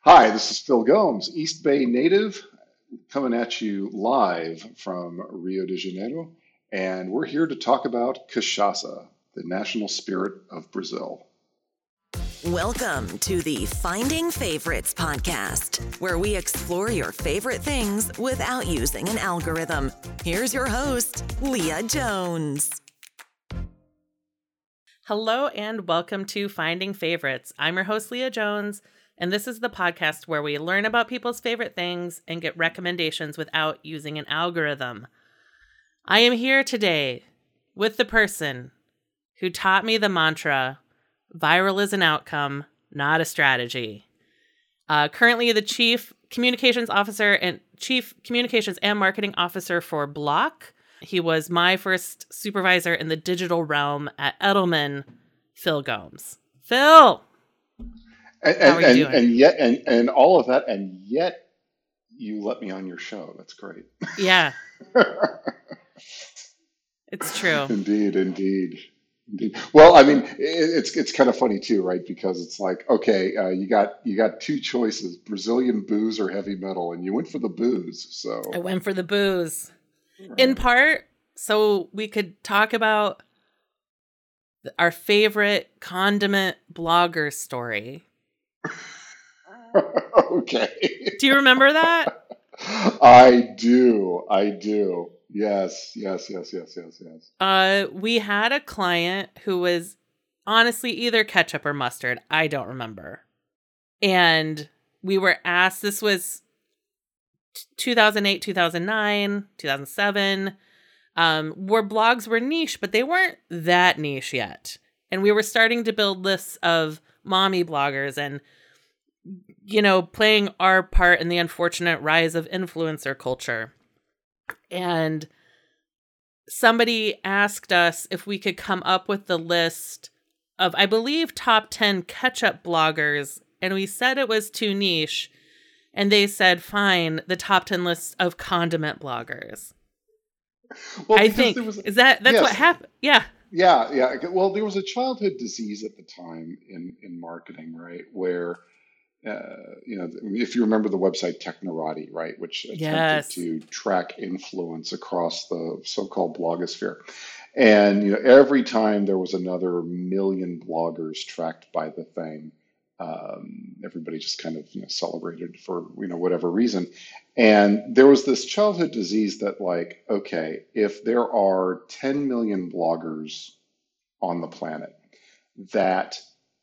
Hi, this is Phil Gomes, East Bay native, coming at you live from Rio de Janeiro. And we're here to talk about cachaça, the national spirit of Brazil. Welcome to the Finding Favorites podcast, where we explore your favorite things without using an algorithm. Here's your host, Leah Jones. Hello and welcome to Finding Favorites. I'm your host, Leah Jones, and this is the podcast where we learn about people's favorite things and get recommendations without using an algorithm. I am here today with the person who taught me the mantra, viral is an outcome, not a strategy. Currently the Chief Communications and Marketing Officer for Block. He was my first supervisor in the digital realm at Edelman, Phil Gomes. Phil! How are you doing? And all of that, and yet you let me on your show. That's great. Yeah. It's true. Indeed. Well, I mean, it's kind of funny too, right? Because it's like, okay, you got two choices: Brazilian booze or heavy metal, and you went for the booze. So I went for the booze. right. In part, so we could talk about our favorite condiment blogger story. Okay. Do you remember that? I do. Yes. We had a client who was honestly either ketchup or mustard. I don't remember. And we were asked, this was 2008, 2009, 2007, where blogs were niche, but they weren't that niche yet. And we were starting to build lists of mommy bloggers and, you know, playing our part in the unfortunate rise of influencer culture. And somebody asked us if we could come up with the list of, I believe, top 10 ketchup bloggers. And we said it was too niche. And they said, fine, the top 10 list of condiment bloggers. Well, I because think, there was, that's yes, what happened. Yeah. yeah. Well, there was a childhood disease at the time in marketing, right? Where if you remember the website Technorati, right, which attempted Yes. to track influence across the so-called blogosphere. And, every time there was another million bloggers tracked by the thing, everybody just kind of, celebrated for, whatever reason. And there was this childhood disease that like, okay, if there are 10 million bloggers on the planet, that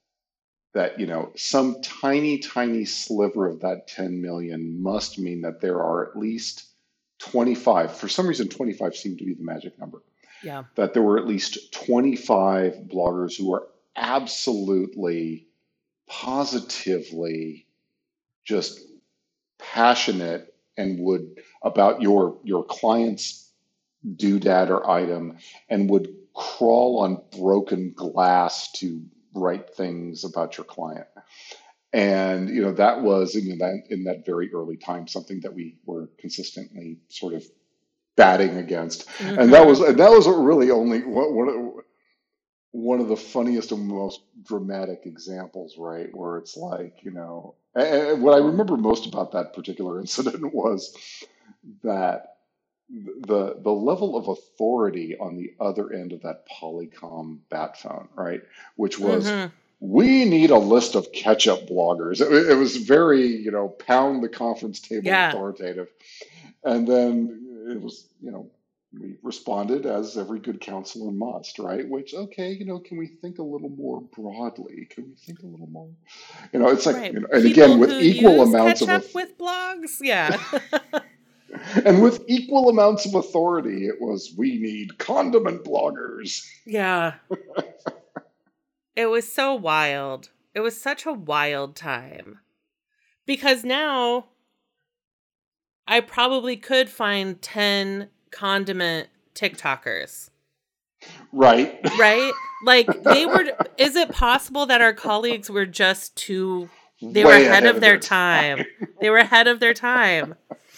some tiny sliver of that 10 million must mean that there are at least 25. For some reason, 25 seemed to be the magic number. Yeah. That there were at least 25 bloggers who were absolutely, positively just passionate and would about your client's doodad or item and would crawl on broken glass to write things about your client. And that was in that very early time something that we were consistently sort of batting against. And that Mm-hmm. was really only one of the funniest and most dramatic examples, right? Where it's like, and what I remember most about that particular incident was that the level of authority on the other end of that Polycom bat phone, right? Which was, Mm-hmm. we need a list of ketchup bloggers. It was very, pound the conference table Yeah. authoritative. And then it was, we responded as every good counselor must, right? Which, okay, can we think a little more broadly? Can we think a little more, it's like, Right. and People again, with who equal use amounts of, ketchup with blogs. Yeah. and with equal amounts of authority, it was, we need condiment bloggers. Yeah. It was so wild. It was such a wild time. Because now I probably could find 10 condiment TikTokers, Right. right? Like is it possible that our colleagues were just they were Way ahead ahead of of their their time. time. They were ahead of their time.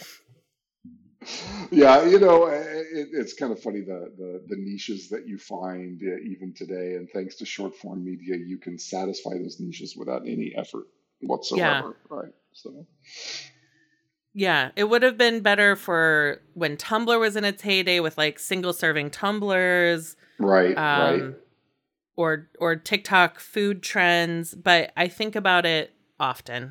Yeah, it's kind of funny the niches that you find even today, and thanks to short form media, you can satisfy those niches without any effort Yeah. whatsoever, right? So Yeah, it would have been better for when Tumblr was in its heyday with like single serving tumblers, right, right. um, or TikTok food trends. But I think about it often.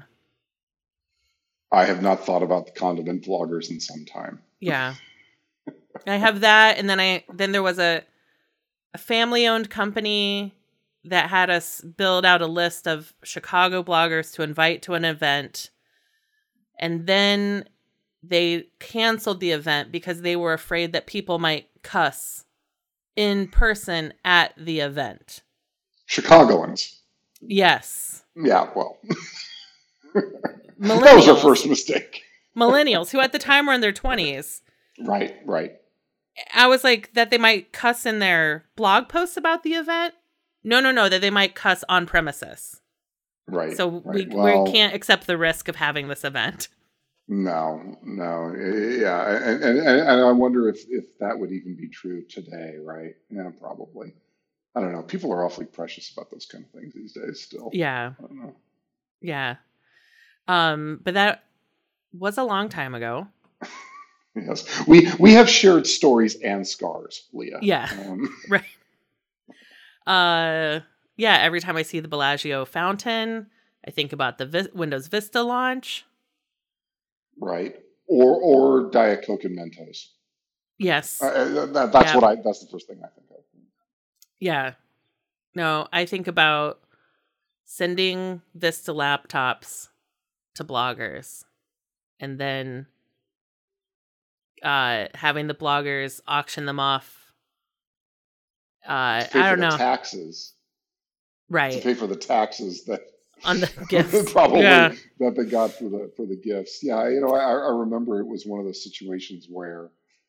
I have not thought about the condiment vloggers in some time. Yeah, I have that, and then there was a family owned company that had us build out a list of Chicago bloggers to invite to an event. And then they canceled the event because they were afraid that people might cuss in person at the event. Chicagoans. Yes. Yeah, well, Millennials. that was our first mistake. Millennials who at the time were in their 20s. Right, right. I was like, that they might cuss in their blog posts about the event. No, that they might cuss on premises. Right. So right. we can't accept the risk of having this event. No. Yeah. And I wonder if that would even be true today, right? Yeah, probably. I don't know. People are awfully precious about those kind of things these days still. Yeah. I don't know. Yeah. But that was a long time ago. Yes. We have shared stories and scars, Leah. Yeah. Right. Yeah, every time I see the Bellagio fountain, I think about the Windows Vista launch. Right. Or Diet Coke and Mentos. Yes. That's the first thing I think of. Yeah. No, I think about sending Vista laptops to bloggers and then having the bloggers auction them off. I don't know. Taxes. Right. To pay for the taxes that on the gifts. probably that they got for the gifts. Yeah, I remember it was one of those situations where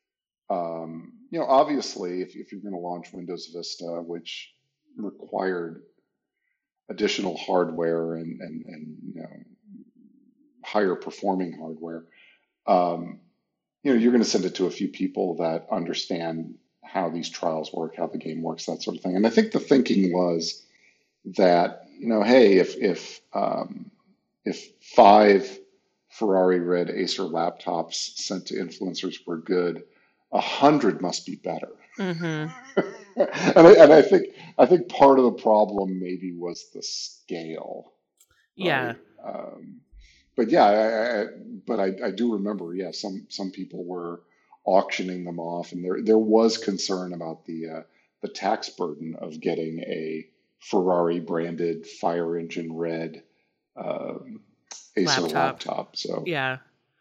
obviously if you're going to launch Windows Vista, which required additional hardware and higher performing hardware, you're going to send it to a few people that understand how these trials work, how the game works, that sort of thing. And I think the thinking was that, hey, if 5 Ferrari red Acer laptops sent to influencers were good, 100 must be better. Mm-hmm. and I think part of the problem maybe was the scale. Yeah. But yeah, I do remember, yeah, some people were auctioning them off, and there was concern about the tax burden of getting a Ferrari branded fire engine red Acer laptop. So yeah.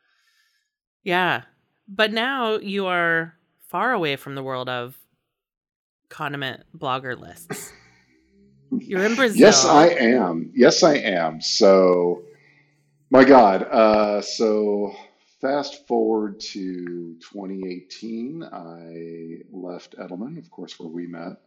But now you are far away from the world of condiment blogger lists. You're in Brazil. Yes, I am. So, my God. So fast forward to 2018, I left Edelman, of course, where we met.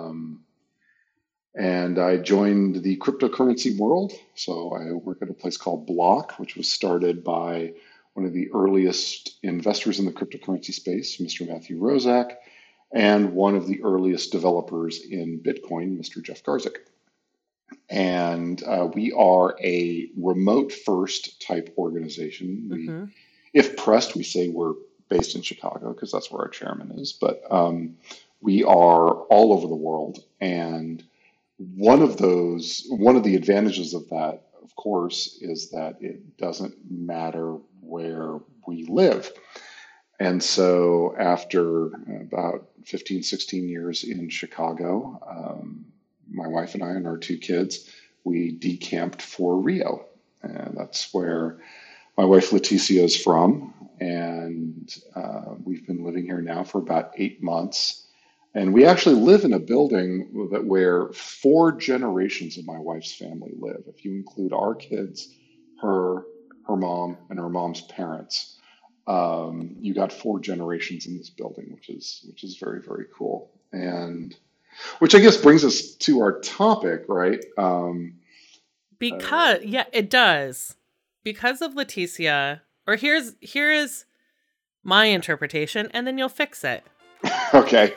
And I joined the cryptocurrency world. So I work at a place called Block, which was started by one of the earliest investors in the cryptocurrency space, Mr. Matthew Rozak, and one of the earliest developers in Bitcoin, Mr. Jeff Garzik. And we are a remote first type organization. If pressed, we say we're based in Chicago because that's where our chairman is. But we are all over the world. And one of the advantages of that, of course, is that it doesn't matter where we live. And so after about 15, 16 years in Chicago, my wife and I and our 2 kids, we decamped for Rio. And that's where my wife Leticia is from. And we've been living here now for about 8 months. And we actually live in a building where 4 generations of my wife's family live. If you include our kids, her mom, and her mom's parents, you got 4 generations in this building, which is very, very cool. And which I guess brings us to our topic, right? It does. Because of Leticia, or here is my interpretation, and then you'll fix it. Okay.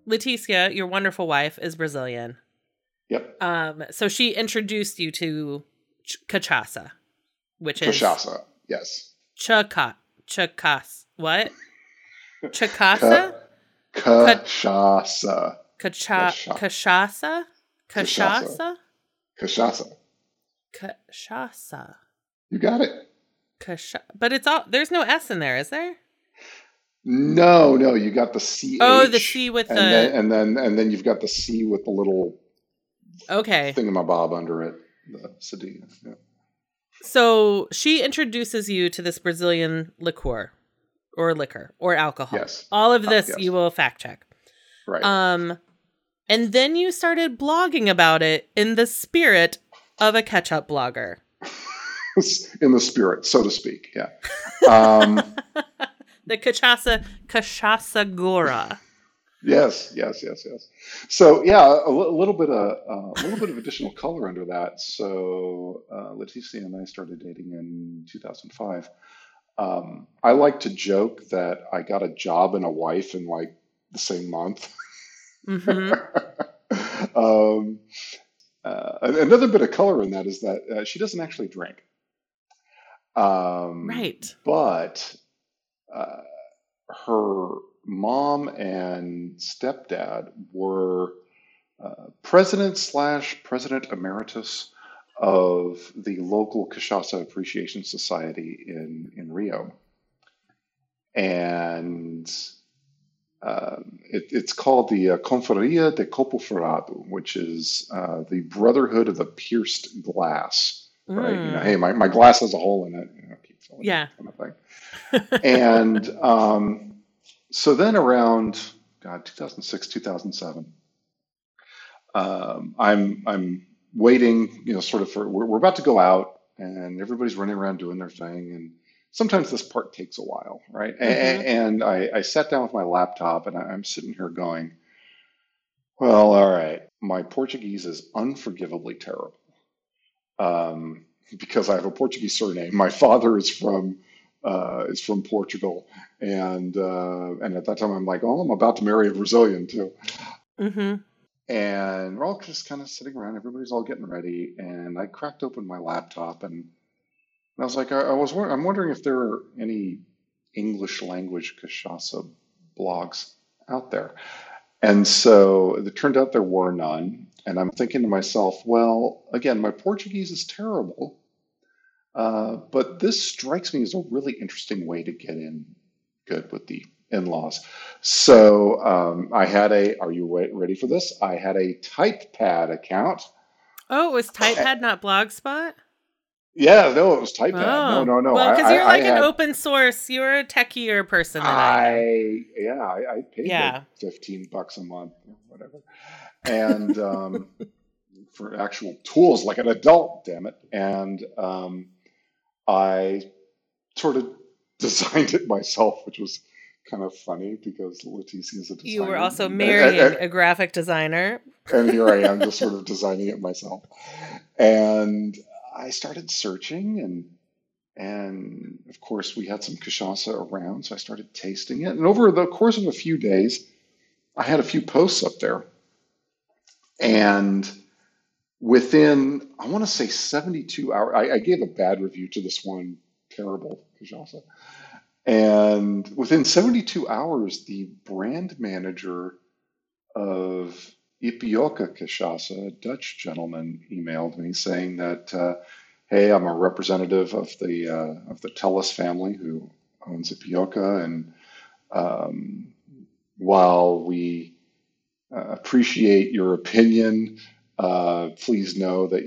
Leticia, your wonderful wife, is Brazilian. Yep. So she introduced you to cachaça, which is Cachaça. Yes. What? Cachaça? Cachaça. Cachaça? Cachaça? Cachaça. Cachaça. You got it. But it's all, there's no S in there, is there? No, you got the CH. Oh, the C with and then you've got the C with the little thingamabob under it. The cedilha. Yeah. So she introduces you to this Brazilian liquor or alcohol. Yes. All of this yes. you will fact check. Right. And then you started blogging about it in the spirit of a ketchup blogger. In the spirit, so to speak. Yeah. The cachaça gora. Yes. So yeah, a little bit of additional color under that. So Leticia and I started dating in 2005. I like to joke that I got a job and a wife in like the same month. Mm-hmm. Another bit of color in that is that she doesn't actually drink. Right. But her mom and stepdad were president emeritus of the local Cachaça Appreciation Society in Rio. And it's called the Confraria de Copo Furado, which is the Brotherhood of the Pierced Glass. Right? Hey, my glass has a hole in it. Keep filling it, kind of thing. And so then around 2006, 2007, I'm waiting, sort of we're about to go out, and everybody's running around doing their thing, and sometimes this part takes a while, right? Mm-hmm. And I sat down with my laptop, and I'm sitting here going, well, all right, my Portuguese is unforgivably terrible. Because I have a Portuguese surname. My father is from Portugal, and at that time I'm like, oh, I'm about to marry a Brazilian too. Mm-hmm. And we're all just kind of sitting around. Everybody's all getting ready, and I cracked open my laptop, and I was like, I'm wondering if there are any English language cachaça blogs out there. And so it turned out there were none. And I'm thinking to myself, well, again, my Portuguese is terrible, but this strikes me as a really interesting way to get in good with the in-laws. So I had are you ready for this? I had a TypePad account. Oh, it was TypePad, not Blogspot? Yeah, no, it was TypePad. Oh. No. Well, because you're like an open source, you're a techier person than I am. I paid like $15 a month, whatever. And for actual tools like an adult, damn it. And I sort of designed it myself, which was kind of funny because Leticia is a designer. You were also marrying a graphic designer. And here I am just sort of designing it myself. And I started searching, and of course we had some cachaça around, so I started tasting it. And over the course of a few days, I had a few posts up there. And within, I want to say 72 hours, I gave a bad review to this one terrible cachaça. And within 72 hours, the brand manager of Ipioca Cachaça, a Dutch gentleman, emailed me saying that, hey, I'm a representative of the Tellus family who owns Ipioca, and while we appreciate your opinion, please know that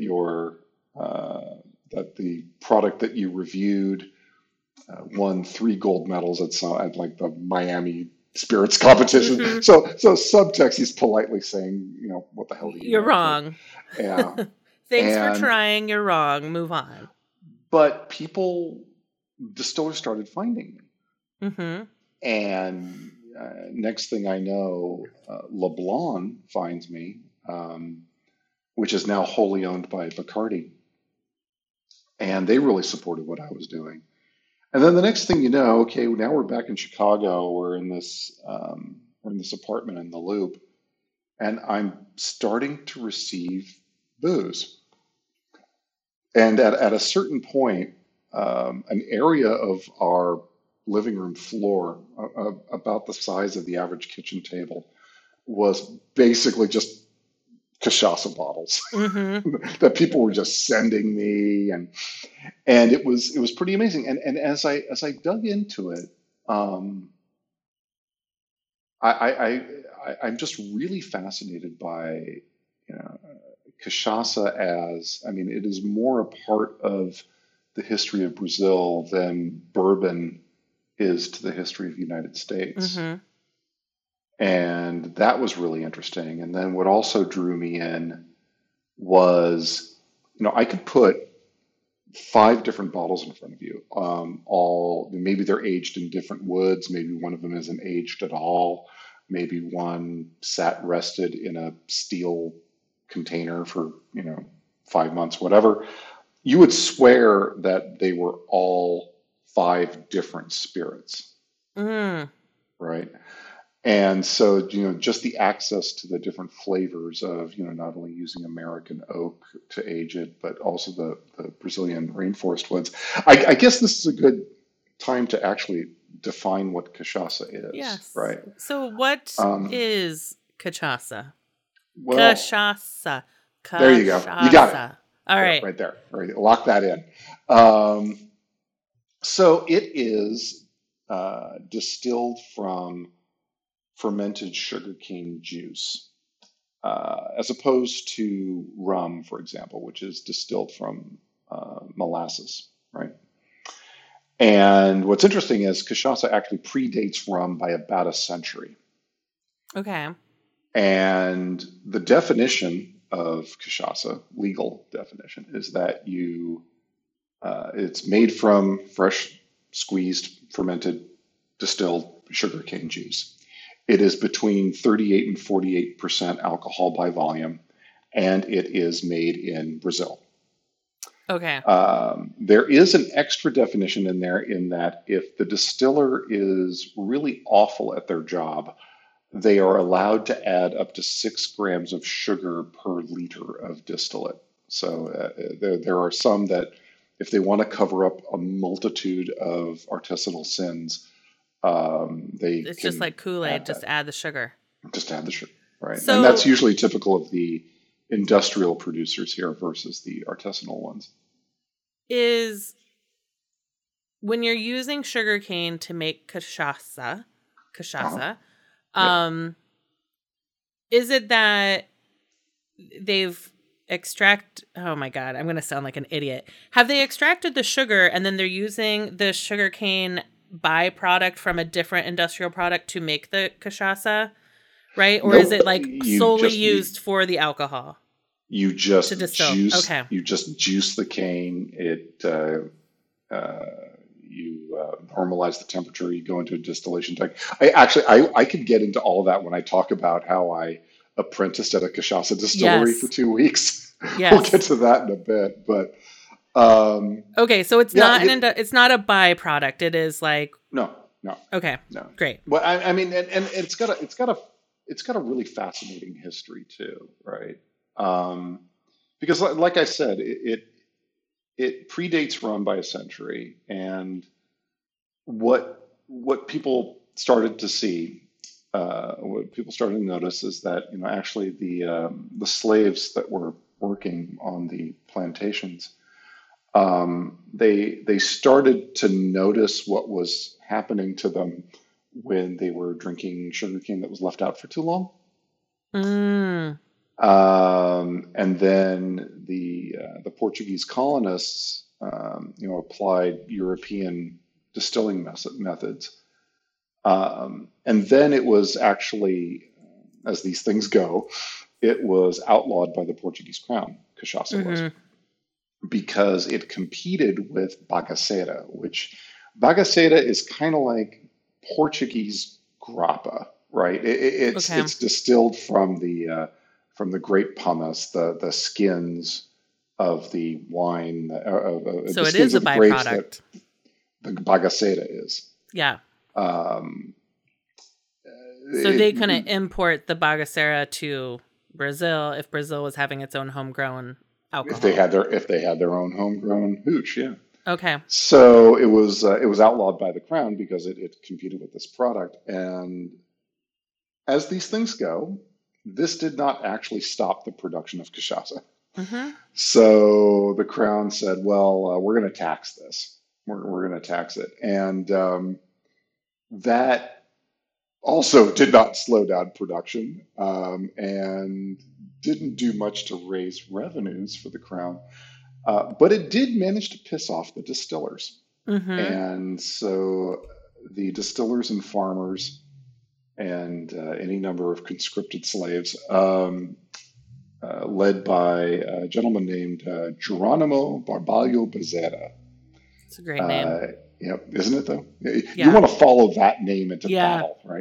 that the product that you reviewed won 3 gold medals at like the Miami Spirits competition. Mm-hmm. So subtext, he's politely saying, what the hell do you You're wrong. Yeah. Thanks for trying. You're wrong. Move on. But distillers started finding me. Mm-hmm. And next thing I know, Leblon finds me, which is now wholly owned by Bacardi. And they really supported what I was doing. And then the next thing you know, okay, now we're back in Chicago. We're in this apartment in the Loop, and I'm starting to receive booze. And at a certain point, an area of our living room floor, about the size of the average kitchen table, was basically just cachaça bottles Mm-hmm. that people were just sending me, and it was pretty amazing. And as I dug into it, um, I'm just really fascinated by, you know, cachaça as, I mean, it is more a part of the history of Brazil than bourbon is to the history of the United States. Mm-hmm. And that was really interesting. And then what also drew me in was, I could put five different bottles in front of you. All maybe they're aged in different woods. Maybe one of them isn't aged at all. Maybe one sat rested in a steel container for 5 months, whatever. You would swear that they were all five different spirits, Mm. right? And so, just the access to the different flavors of, not only using American oak to age it, but also the Brazilian rainforest woods. I guess this is a good time to actually define what cachaça is, Yes. right? So what Um, is cachaça? well, Cachaça. there you go. You got it. Cachaça. All Yeah, right. right there. Right, lock that in. Um, so it is distilled from fermented sugarcane juice, as opposed to rum, for example, which is distilled from molasses, right? And what's interesting is cachaça actually predates rum by about a century. Okay. And the definition of cachaça, legal definition, is that it's made from fresh, squeezed, fermented, distilled sugarcane juice. It is between 38 and 48% alcohol by volume, and it is made in Brazil. Okay. There is an extra definition in there in that if the distiller is really awful at their job, they are allowed to add up to 6 grams of sugar per liter of distillate. So there are some that, if they want to cover up a multitude of artisanal sins, they It's just can like Kool-Aid, add just that. add the sugar. Just add the sugar, right? And that's So usually typical of the industrial producers here versus the artisanal ones. is when you're using sugarcane to make cachaça, Uh-huh. Yep. um, is it that they've oh my God, I'm going to sound like an idiot. Have they extracted the sugar and then they're using the sugarcane byproduct from a different industrial product to make the cachaça, right? Or is Nope. it like You solely just you used for the alcohol you to just distill? juice Okay. you just juice the cane. You normalize the temperature. You go into a distillation tank. I could get into all of that when I talk about how I apprenticed at a cachaça distillery for Yes. 2 weeks. We'll get Yes. to that in a bit, but um, Okay, so it's yeah, not it's not a byproduct. It is like, no, no, okay, no. great. Well, I mean, and it's got a really fascinating history too, right? Um, because like I said, it predates rum by a century, and what people started to see, what people started to notice is that actually the slaves that were working on the plantations, they started to notice what was happening to them when they were drinking sugarcane that was left out for too long. Mm, And then the Portuguese colonists, applied European distilling methods. And then it was actually, as these things go, it was outlawed by the Portuguese crown, cachaça was, hmm because it competed with bagaceira, which bagaceira is kind of like Portuguese grappa, right? Okay. It's distilled from the grape pomace, the skins of the wine, So the it skins is a of the grapes that byproduct. the bagaceira is. Yeah. Um, So they couldn't import the Bagaceira to Brazil if Brazil was having its own homegrown alcohol. If they had their own homegrown hooch, yeah. Okay. So it was outlawed by the crown because it competed with this product. And as these things go, this did not actually stop the production of cachaça. Mm-hmm. So the crown said, "Well, we're going to tax this. We're going to tax it," and that also did not slow down production and didn't do much to raise revenues for the crown. But it did manage to piss off the distillers. Mm-hmm. And so the distillers and farmers and any number of conscripted slaves, led by a gentleman named Geronimo Barbalho Bezerra. It's a great name. Yeah, isn't it though? Yeah. You want to follow that name into battle, right?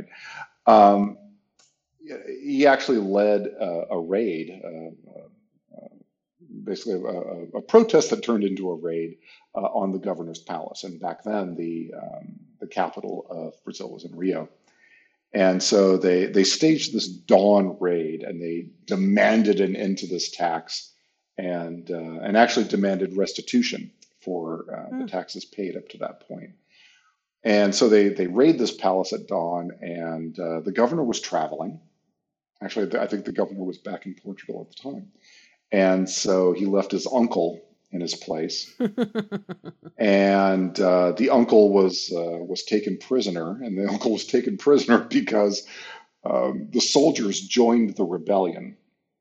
He actually led a raid, basically a protest that turned into a raid on the governor's palace. And back then, the capital of Brazil was in Rio. And so they staged this dawn raid, and they demanded an end to this tax, and actually demanded restitution for the taxes paid up to that point. And so they raid this palace at dawn, and the governor was traveling. Actually, I think the governor was back in Portugal at the time. And so he left his uncle in his place. And the uncle was taken prisoner, and the uncle was taken prisoner because the soldiers joined the rebellion.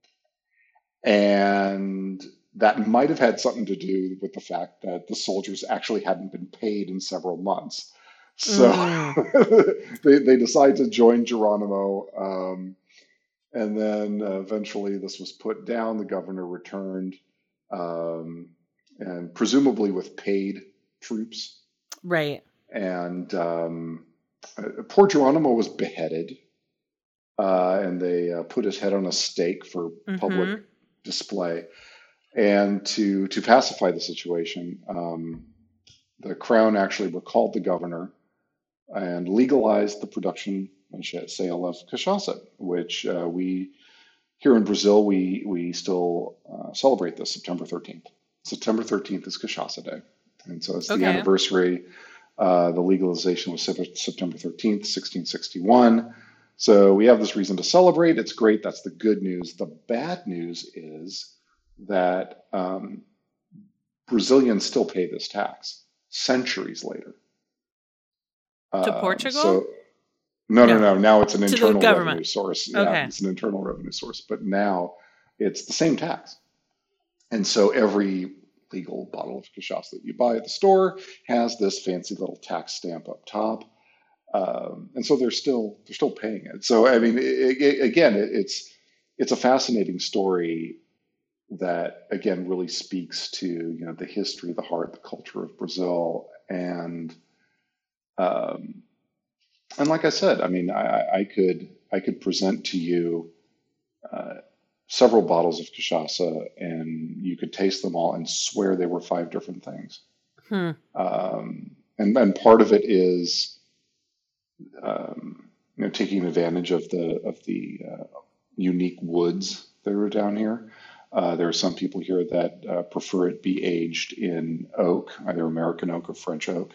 And that might have had something to do with the fact that the soldiers actually hadn't been paid in several months. So they decided to join Geronimo. And then eventually this was put down. The governor returned, and presumably with paid troops. Right. And poor Geronimo was beheaded, and they put his head on a stake for public display. And to pacify the situation, the crown actually recalled the governor and legalized the production and sale of cachaça, which we here in Brazil we still celebrate this September 13th. September 13th is Cachaça Day, and so it's the anniversary. The legalization was September 13th, 1661. So we have this reason to celebrate. It's great. That's the good news. The bad news is that Brazilians still pay this tax centuries later. To Portugal? No. Now it's an to internal the government. Revenue source. Okay. Yeah, it's an internal revenue source. But now it's the same tax. And so every legal bottle of cachaça that you buy at the store has this fancy little tax stamp up top. And so they're still paying it. So I mean, it's a fascinating story that again really speaks to the history, the heart, the culture of Brazil, and like I said, I mean, I could present to you several bottles of cachaça, and you could taste them all and swear they were 5 different things. And part of it is taking advantage of the unique woods that are down here. There are some people here that prefer it be aged in oak, either American oak or French oak.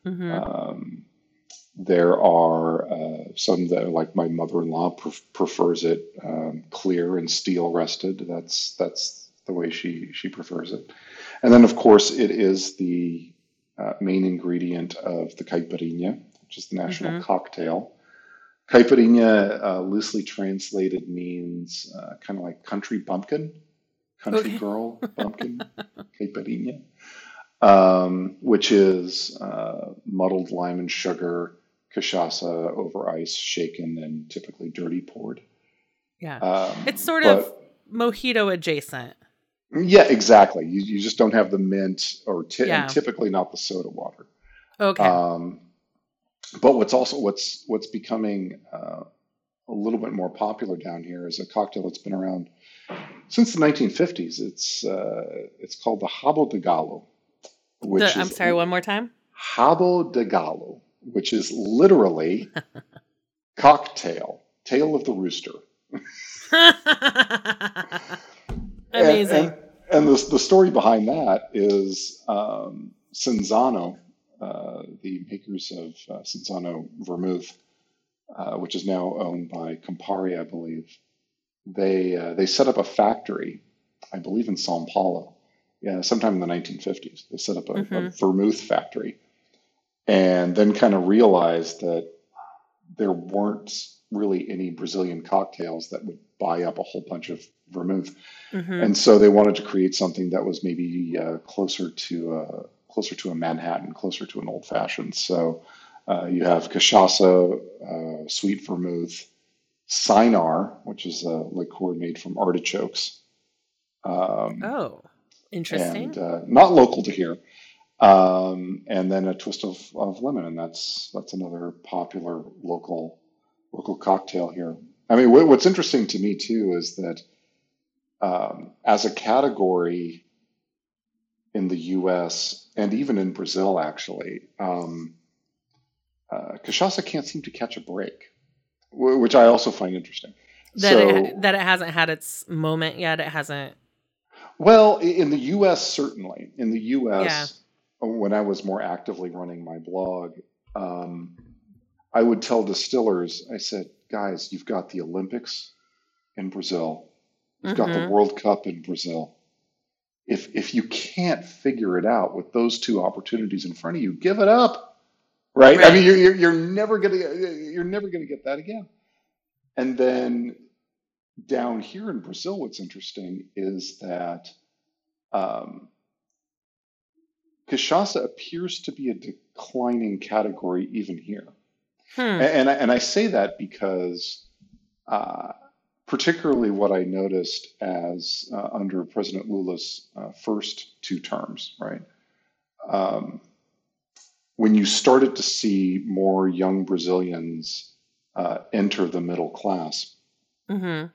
There are some that, like my mother-in-law, prefers it clear and steel rested. That's the way she prefers it. And then, of course, it is the main ingredient of the caipirinha, which is the national cocktail. Caipirinha, loosely translated, means kind of like country bumpkin, country girl bumpkin, caipirinha, which is muddled lime and sugar, cachaça over ice, shaken, and typically dirty poured. Yeah. It's sort of mojito adjacent. Yeah, exactly. You just don't have the mint and typically not the soda water. Okay. But what's becoming a little bit more popular down here is a cocktail that's been around since the 1950s. It's called the Rabo de Galo. I'm sorry, one more time. Rabo de Galo, which is literally Cocktail, Tale of the Rooster. And Amazing. the story behind that is Cinzano, the makers of Cinzano Vermouth, which is now owned by Campari, I believe. They set up a factory, I believe in São Paulo, yeah, sometime in the 1950s. They set up a vermouth factory, and then kind of realized that there weren't really any Brazilian cocktails that would buy up a whole bunch of vermouth, and so they wanted to create something that was maybe closer to a Manhattan, closer to an old fashioned. So you have cachaça, sweet vermouth, Cynar, which is a liqueur made from artichokes, Oh, interesting. and not local to here. And then a twist of lemon, and that's another popular local cocktail here. I mean, what's interesting to me too is that as a category in the U.S. and even in Brazil, actually, cachaça can't seem to catch a break, which I also find interesting. That it hasn't had its moment yet. It hasn't. Well, in the U.S., certainly. In the Yeah. U.S., when I was more actively running my blog, I would tell distillers, I said, guys, you've got the Olympics in Brazil. You've got the World Cup in Brazil. If you can't figure it out with those two opportunities in front of you, give it up. Right? I mean, you're never gonna get that again. And then down here in Brazil, what's interesting is that cachaça appears to be a declining category even here. And I say that because particularly what I noticed as under President Lula's first two terms, right? When you started to see more young Brazilians enter the middle class, and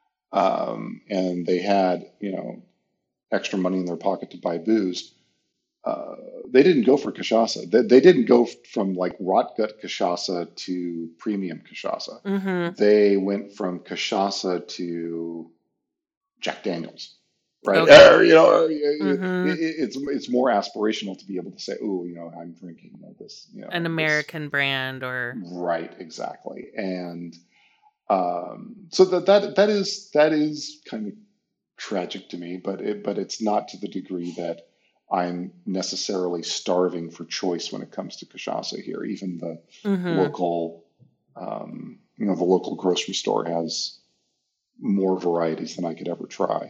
they had, extra money in their pocket to buy booze, they didn't go for cachaça. They didn't go from like rot gut cachaça to premium cachaça. They went from cachaça to Jack Daniels, right? Okay. It's more aspirational to be able to say, "Oh, I'm drinking this, an American brand," or right, exactly. And so that is kind of tragic to me, but it's not to the degree that I'm necessarily starving for choice when it comes to cachaça here. Even the local, the local grocery store has more varieties than I could ever try.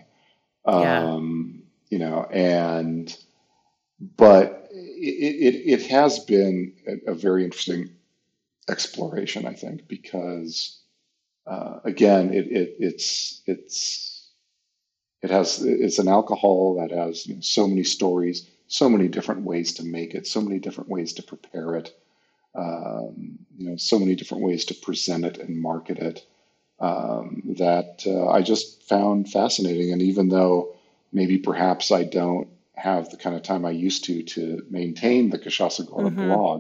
But it has been a very interesting exploration, I think, because again, it's an alcohol that has so many stories, so many different ways to make it, so many different ways to prepare it, so many different ways to present it and market it, that I just found fascinating. And even though maybe perhaps I don't have the kind of time I used to maintain the Cachaça Gorda blog,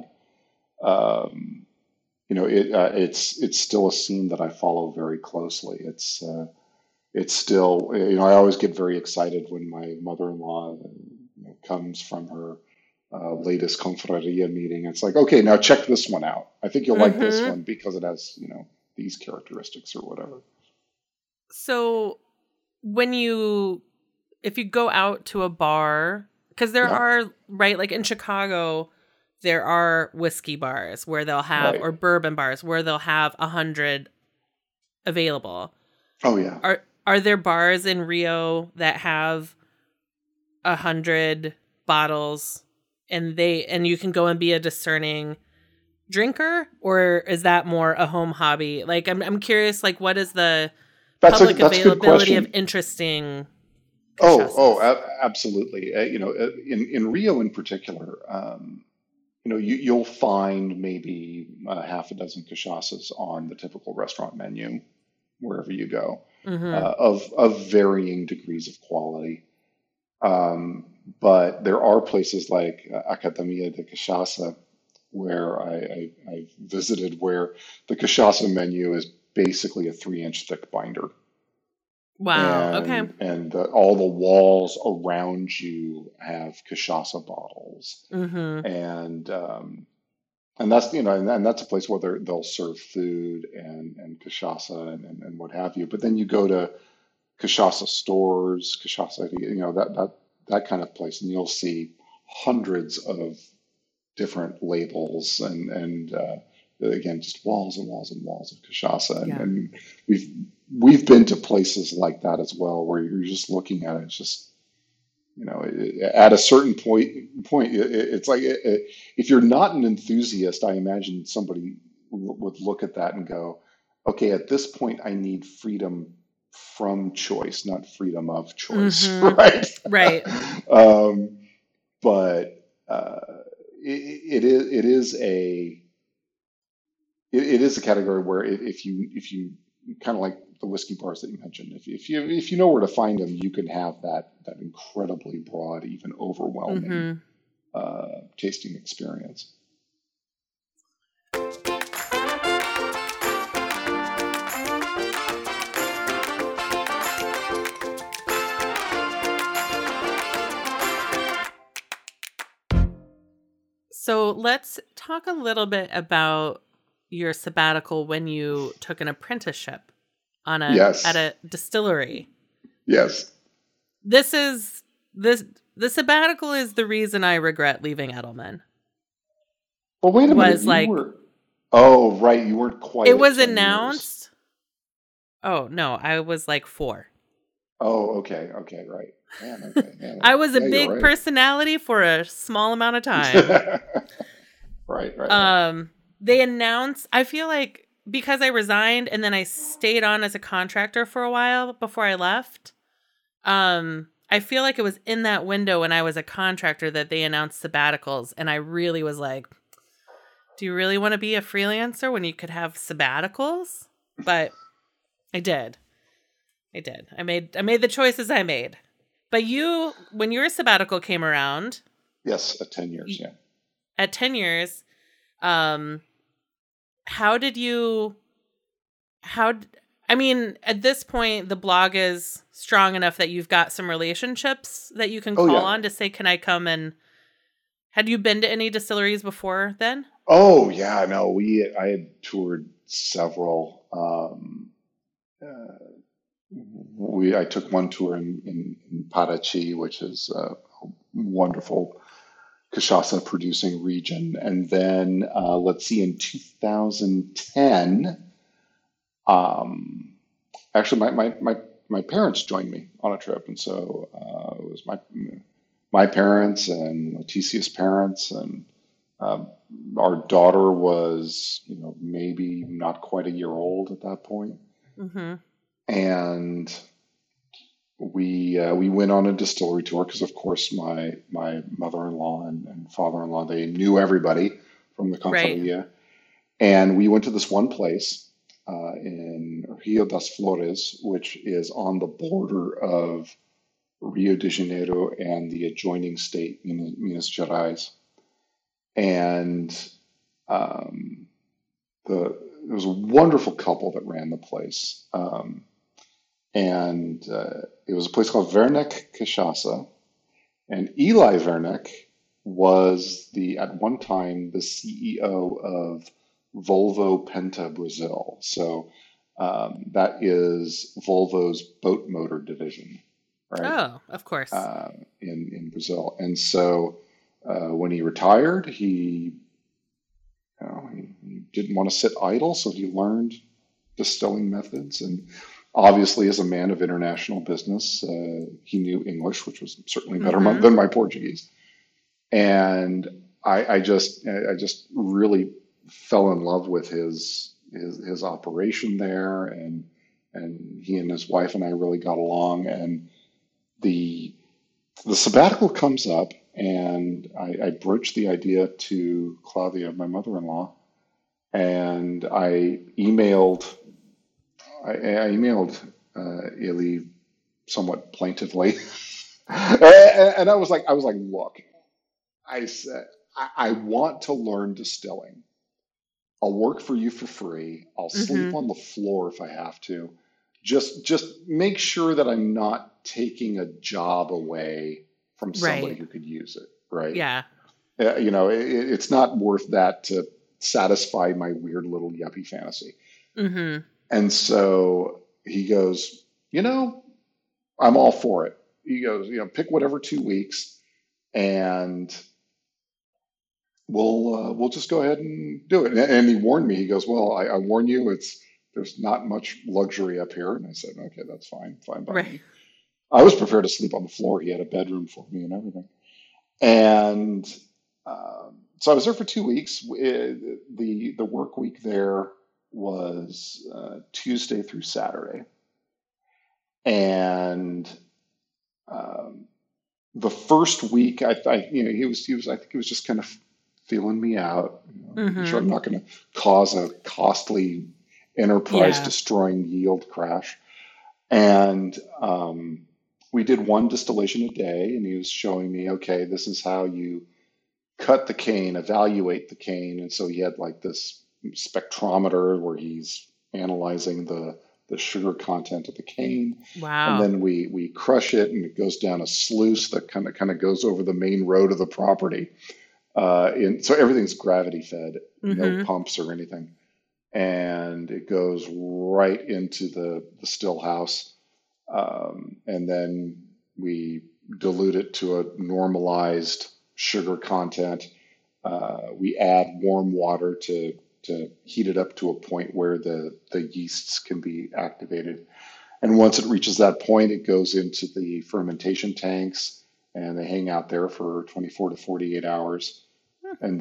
it's still a scene that I follow very closely. It's still, I always get very excited when my mother-in-law comes from her latest confraria meeting. It's like, okay, now check this one out. I think you'll like this one because it has, these characteristics or whatever. So if you go out to a bar, because there are, right, like in Chicago, there are whiskey bars where they'll have, or bourbon bars where they'll have 100 available. Oh yeah. Are there bars in Rio that have 100 bottles and you can go and be a discerning drinker, or is that more a home hobby? Like I'm curious, like what is the public availability of interesting cachaças? Absolutely. In Rio in particular, you'll find maybe half a dozen cachaças on the typical restaurant menu wherever you go, of varying degrees of quality. But there are places like Academia de Cachaça where I visited, where the cachaça menu is basically a 3-inch thick binder, Wow. Okay. and all the walls around you have cachaça bottles, Mm-hmm. and that's, and that's a place where they'll serve food and cachaça and what have you. But then you go to cachaça stores, cachaça, that kind of place, and you'll see hundreds of different labels and again, just walls and walls and walls of cachaça, Yeah. and we've been to places like that as well, where you're just looking at it, it's just, at a certain point, it's like, if you're not an enthusiast, I imagine somebody would look at that and go, okay, at this point, I need freedom from choice, not freedom of choice, Mm-hmm. right? Right. But it is a category where if you kind of like the whiskey bars that you mentioned, if you know where to find them, you can have that incredibly broad, even overwhelming Mm-hmm. tasting experience. So let's talk a little bit about your sabbatical when you took an apprenticeship Yes, at a distillery. yes. The sabbatical is the reason I regret leaving Edelman. Well, wait a minute. Was like, Oh, right. You weren't quite. it was 10 years. announced. Oh no, I was like 4. Oh, okay, right. Man, okay. Man, I was a yeah, big right. personality for a small amount of time. Right. They announced, I feel like because I resigned and then I stayed on as a contractor for a while before I left. I feel like it was in that window when I was a contractor that they announced sabbaticals, and I really was like, do you really want to be a freelancer when you could have sabbaticals? But I did. I made the choices I made. But when your sabbatical came around, Yes, at 10 years, yeah. At 10 years, I mean, at this point, the blog is strong enough that you've got some relationships that you can call on to say, can I come and... Had you been to any distilleries before then? Oh, yeah, no, I had toured several. I took one tour in Parachi, which is a wonderful cachaça producing region. And then, let's see, in 2010, actually, my parents joined me on a trip, and so it was my parents and Leticia's parents, and our daughter was, maybe not quite a year old at that point, Mm-hmm. and we went on a distillery tour because, of course, my mother-in-law and father-in-law, they knew everybody from the Confraria, and we went to this one place in Rio das Flores, which is on the border of Rio de Janeiro and the adjoining state, Minas Gerais. And there was a wonderful couple that ran the place. And it was a place called Werneck Cachaça. And Eli Werneck was at one time the CEO of Volvo Penta Brazil. So that is Volvo's boat motor division, right? Oh, of course. In Brazil. And so when he retired, he didn't want to sit idle, so he learned distilling methods. And obviously, as a man of international business, he knew English, which was certainly better than my Portuguese. And I just really fell in love with his operation there, and he and his wife and I really got along. And the sabbatical comes up, and I broached the idea to Claudia, my mother-in-law, and I emailed Eli somewhat plaintively, and I was like, look, I said, I want to learn distilling. I'll work for you for free. I'll sleep Mm-hmm. on the floor if I have to. Just make sure that I'm not taking a job away from somebody Right. who could use it, right? Yeah. It's not worth that to satisfy my weird little yuppie fantasy. Mm-hmm. And so he goes, I'm all for it. He goes, pick whatever 2 weeks, and we'll just go ahead and do it. And he warned me. He goes, well, I warn you, there's not much luxury up here. And I said, okay, that's fine by Right. me. I was prepared to sleep on the floor. He had a bedroom for me and everything. And so I was there for 2 weeks. The work week there was Tuesday through Saturday, and um, the first week, he was, I think he was just kind of feeling me out, making sure Mm-hmm. I'm not going to cause a costly enterprise Yeah. destroying yield crash. And we did one distillation a day, and he was showing me, okay, this is how you cut the cane, evaluate the cane. And so he had like this spectrometer where he's analyzing the sugar content of the cane. And Wow. then we crush it, and it goes down a sluice that kind of goes over the main road of the property. So everything's gravity fed, no Mm-hmm. pumps or anything. And it goes right into the still house. And then we dilute it to a normalized sugar content. We add warm water to heat it up to a point where the yeasts can be activated. And once it reaches that point, it goes into the fermentation tanks, and they hang out there for 24 to 48 hours. And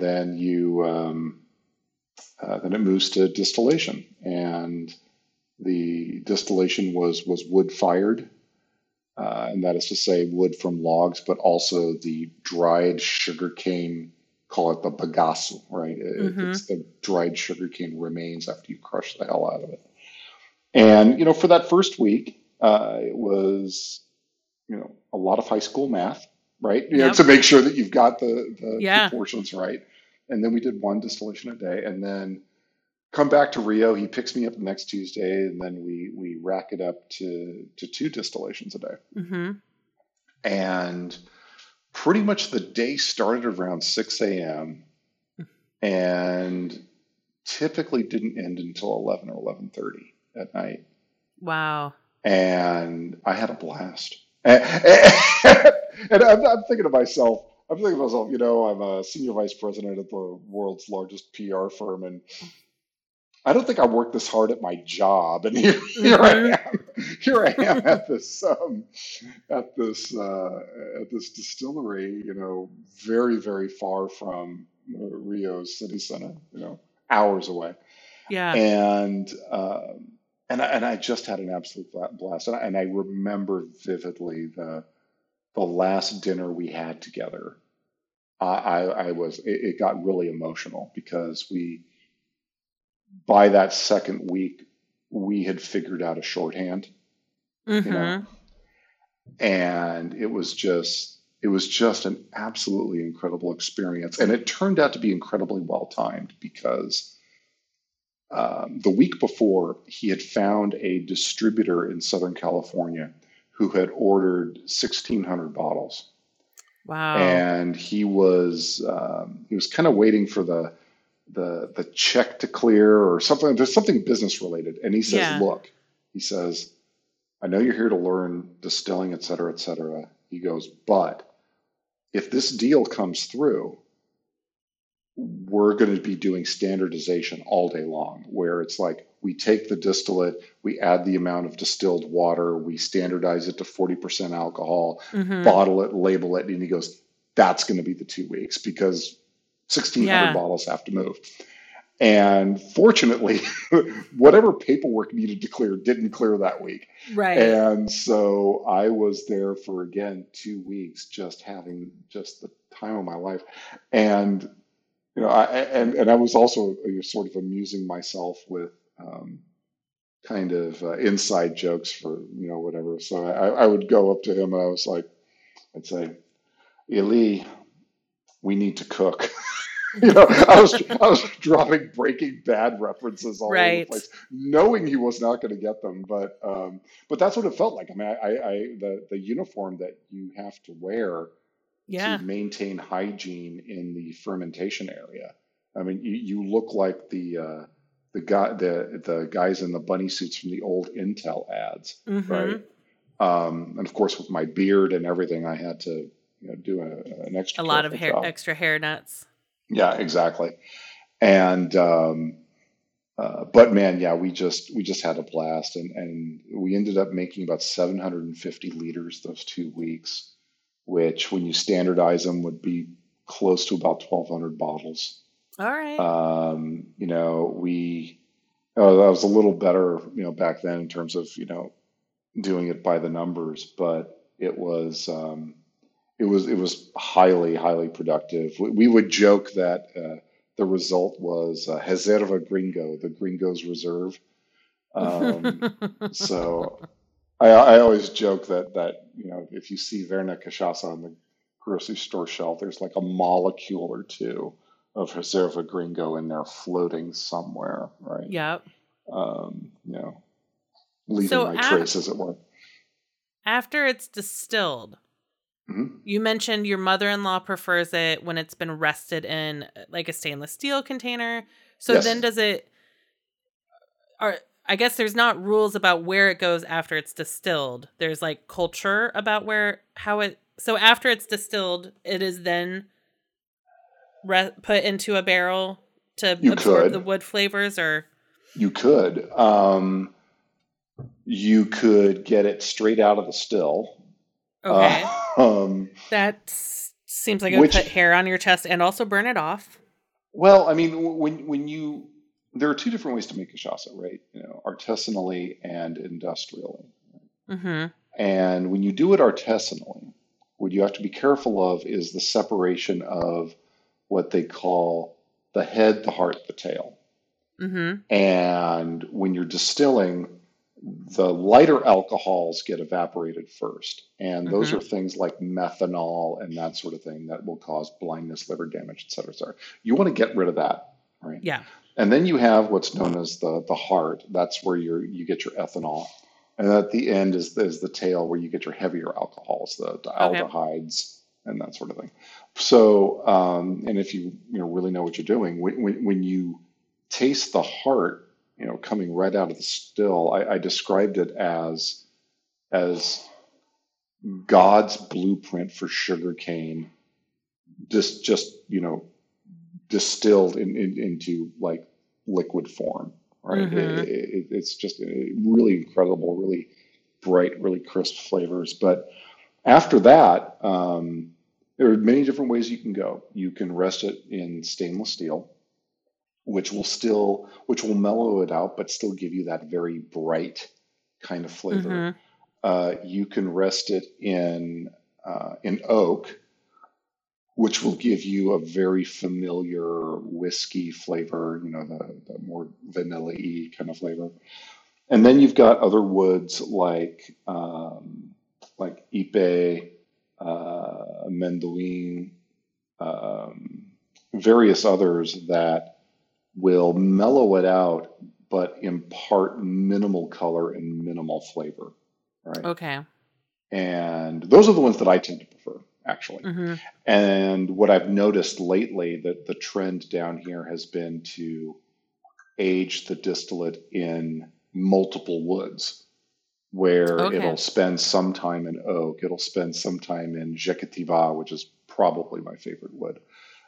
then it moves to distillation. And the distillation was wood fired, and that is to say wood from logs, but also the dried sugarcane, call it the bagasso, right? Mm-hmm. It's the dried sugarcane remains after you crush the hell out of it. And, for that first week, it was, a lot of high school math, right? Yep. To make sure that you've got the Yeah. proportions right. And then we did one distillation a day, and then come back to Rio. He picks me up the next Tuesday, and then we rack it up to two distillations a day. Mm-hmm. And pretty much the day started around 6 a.m. and typically didn't end until 11 or 11:30 at night. Wow. And I had a blast. And I'm thinking to myself, I'm a senior vice president at the world's largest PR firm, and I don't think I worked this hard at my job, and here Mm-hmm. I am. Here I am at this distillery, very very far from Rio's city center, hours away, Yeah. and I just had an absolute blast, and I remember vividly the last dinner we had together. It got really emotional because by that second week, we had figured out a shorthand, you know, Mm-hmm. and it was just an absolutely incredible experience. And it turned out to be incredibly well timed because the week before, he had found a distributor in Southern California who had ordered 1,600 bottles, Wow. and he was kind of waiting for the check to clear or something. There's something business related. And he says, Yeah. look, he says, I know you're here to learn distilling, et cetera, et cetera. He goes, but if this deal comes through, we're going to be doing standardization all day long, where it's like we take the distillate, we add the amount of distilled water, we standardize it to 40% alcohol, Mm-hmm. bottle it, label it. And he goes, that's going to be the 2 weeks because 1,600 Yeah. bottles have to move. And fortunately, whatever paperwork needed to clear didn't clear that week. Right. And so I was there for, again, 2 weeks, just having just the time of my life. And, I was also sort of amusing myself with kind of inside jokes for, whatever. So I would go up to him and I'd say, Eli, we need to cook. I was dropping Breaking Bad references all over the Right. place, knowing he was not going to get them. But that's what it felt like. I mean, the uniform that you have to wear to Yeah. maintain hygiene in the fermentation area. I mean, you look like the guys in the bunny suits from the old Intel ads, right? Mm-hmm. And of course, with my beard and everything, I had to do an A extra lot of careful job. extra hair nuts. Yeah, exactly. And but man, yeah, we just had a blast, and we ended up making about 750 liters those 2 weeks, which when you standardize them would be close to about 1,200 bottles. All right. We that was a little better, back then in terms of doing it by the numbers, but it was highly, highly productive. We would joke that the result was Reserva Gringo, the Gringo's Reserve. So I always joke that if you see Verna Cachaça on the grocery store shelf, there's like a molecule or two of Reserva Gringo in there floating somewhere, right? Yep. Um, you know, leaving So my trace, as it were. after it's distilled, Mhm. you mentioned your mother-in-law prefers it when it's been rested in like a stainless steel container. So then Yes. I guess there's not rules about where it goes after it's distilled. There's like culture about so after it's distilled, it is then put into a barrel to You absorb the could. wood flavors or You could. You could get it straight out of the still. okay. Um, Seems like it would put which, hair on your chest and also burn it off. well, I mean, there are two different ways to make cachaça, right? Artisanally and industrially. Mm-hmm. And when you do it artisanally, what you have to be careful of is the separation of what they call the head, the heart, the tail. Mm-hmm. And when you're distilling, the lighter alcohols get evaporated first. And those Mm-hmm. are things like methanol and that sort of thing that will cause blindness, liver damage, et cetera, et cetera. You want to get rid of that, right? Yeah. And then you have what's known as the heart. That's where you get your ethanol. And at the end is the tail where you get your heavier alcohols, the Okay. aldehydes and that sort of thing. So, and if you really know what you're doing, when you taste the heart, coming right out of the still, I described it as God's blueprint for sugarcane, just distilled into like liquid form, right? Mm-hmm. It's just really incredible, really bright, really crisp flavors. But after that, there are many different ways you can go. You can rest it in stainless steel, which will mellow it out, but still give you that very bright kind of flavor. Mm-hmm. You can rest it in oak, which will give you a very familiar whiskey flavor, the more vanilla-y kind of flavor. And then you've got other woods like Ipe, Mendoline, various others that will mellow it out, but impart minimal color and minimal flavor, right? Okay. And those are the ones that I tend to prefer, actually. Mm-hmm. And what I've noticed lately, that the trend down here has been to age the distillate in multiple woods, where Okay. it'll spend some time in oak, it'll spend some time in Jequitiba, which is probably my favorite wood,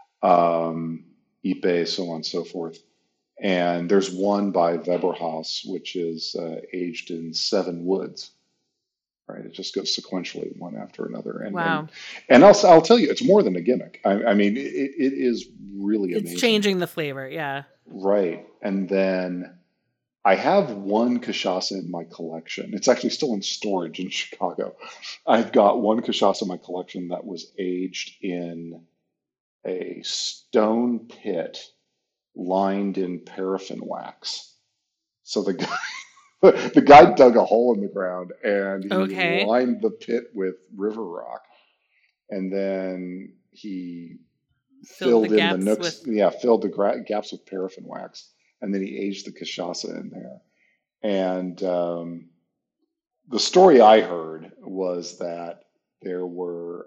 Ipe, so on and so forth. And there's one by Weberhaus, which is aged in 7 woods. Right, it just goes sequentially one after another, and Wow. I'll tell you, it's more than a gimmick. I mean, it is really It's amazing. changing the flavor. Yeah. Right, and then I have one cachaça in my collection. It's actually still in storage in Chicago. I've got one cachaça in my collection that was aged in a stone pit lined in paraffin wax. So the guy dug a hole in the ground and he Okay. lined the pit with river rock, and then he Filled the in the gaps nooks, with. yeah, filled the gaps with paraffin wax, and then he aged the cachaça in there. And the story I heard was that there were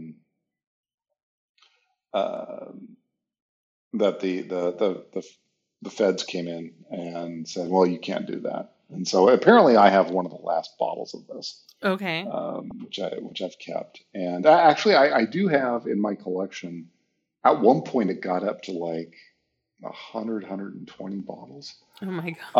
that the feds came in and said, "Well, you can't do that." And so apparently, I have one of the last bottles of this, Okay. which I've kept. And I do have in my collection. At one point, it got up to like 120 bottles. Oh my gosh.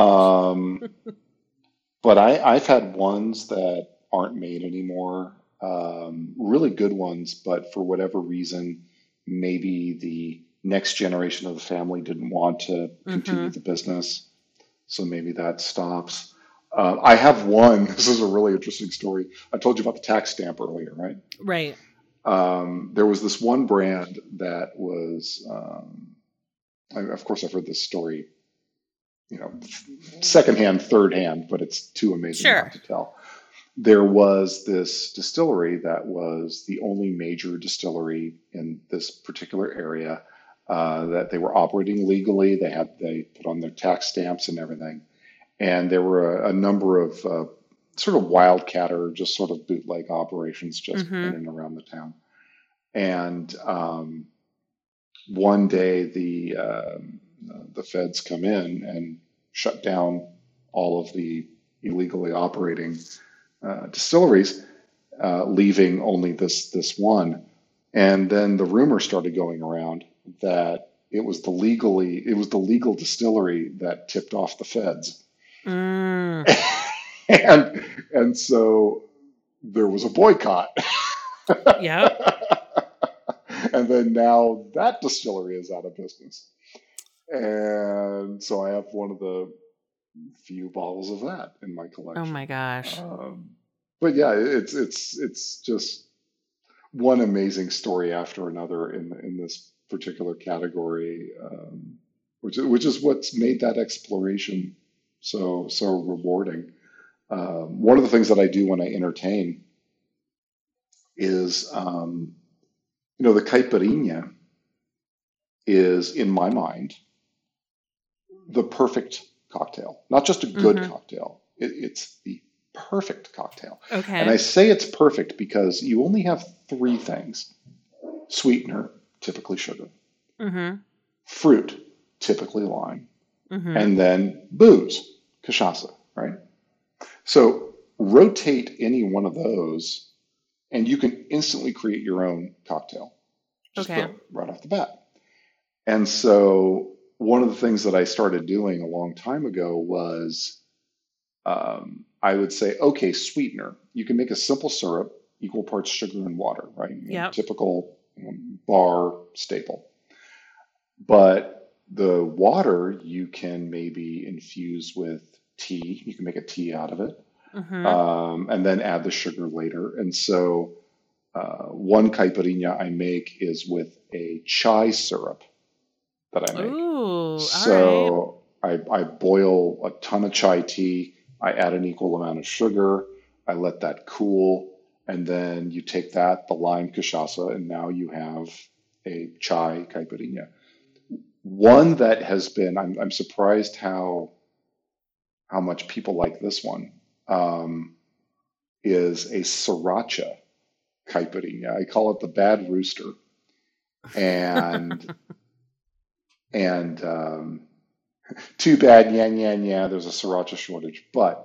But I've had ones that aren't made anymore, really good ones, but for whatever reason, maybe the next generation of the family didn't want to continue Mm-hmm. the business. So maybe that stops. I have one. This is a really interesting story. I told you about the tax stamp earlier, right? Right. There was this one brand that was, of course, I've heard this story, secondhand, third hand, but it's too amazing Sure. not to tell. There was this distillery that was the only major distillery in this particular area that they were operating legally. They put on their tax stamps and everything, and there were a number of sort of wildcat or just sort of bootleg operations just Mm-hmm. in and around the town. And one day the feds come in and shut down all of the illegally operating distilleries, leaving only this one. And then the rumor started going around that it was the legal distillery that tipped off the feds. Mm. And so there was a boycott. Yep. And then now that distillery is out of business. And so I have one of the few bottles of that in my collection. Oh my gosh. But yeah, it's just one amazing story after another in this particular category, which is what's made that exploration so rewarding. One of the things that I do when I entertain is, the caipirinha is, in my mind, the perfect cocktail. Not just a good Mm-hmm. cocktail. It's the perfect cocktail. Okay. And I say it's perfect because you only have three things: sweetener, typically sugar; Mm-hmm. fruit, typically lime; Mm-hmm. and then booze, cachaça, right? So rotate any one of those, and you can instantly create your own cocktail. Just Okay. right off the bat. And so one of the things that I started doing a long time ago was I would say, okay, sweetener. You can make a simple syrup, equal parts sugar and water, right? Yep. Typical bar staple. But the water you can maybe infuse with tea. You can make a tea out of it, Mm-hmm. and then add the sugar later. And so one caipirinha I make is with a chai syrup that I make. Ooh, all right. So I boil a ton of chai tea. I add an equal amount of sugar. I let that cool. And then you take that, the lime cachaça, and now you have a chai caipirinha. One that has been, I'm surprised how much people like this one, is a sriracha caipirinha. I call it the Bad Rooster. And too bad, yeah, there's a sriracha shortage. But